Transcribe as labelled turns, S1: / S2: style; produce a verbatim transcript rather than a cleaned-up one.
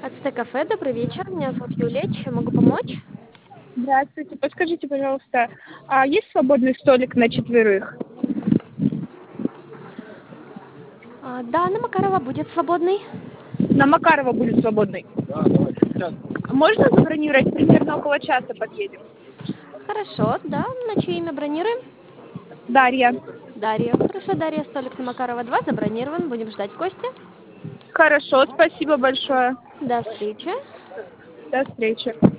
S1: Ацтекафе, добрый вечер. Меня зовут Юлия. Чем могу помочь?
S2: Здравствуйте. Подскажите, пожалуйста, а есть свободный столик на четверых?
S1: А, да, на Макарова будет свободный.
S2: На Макарова будет свободный. Можно забронировать? Примерно около часа подъедем.
S1: Хорошо, да. На чье имя бронируем?
S2: Дарья.
S1: Дарья. Хорошо, Дарья, столик на Макарова два забронирован. Будем ждать в гости.
S2: Хорошо, спасибо большое.
S1: До встречи.
S2: До встречи.